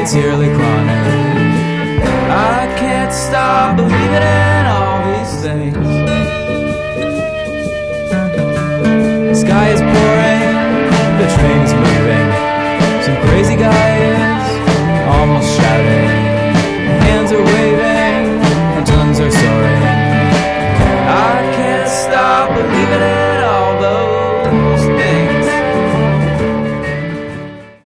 it's eerily chronic. I can't stop believing it.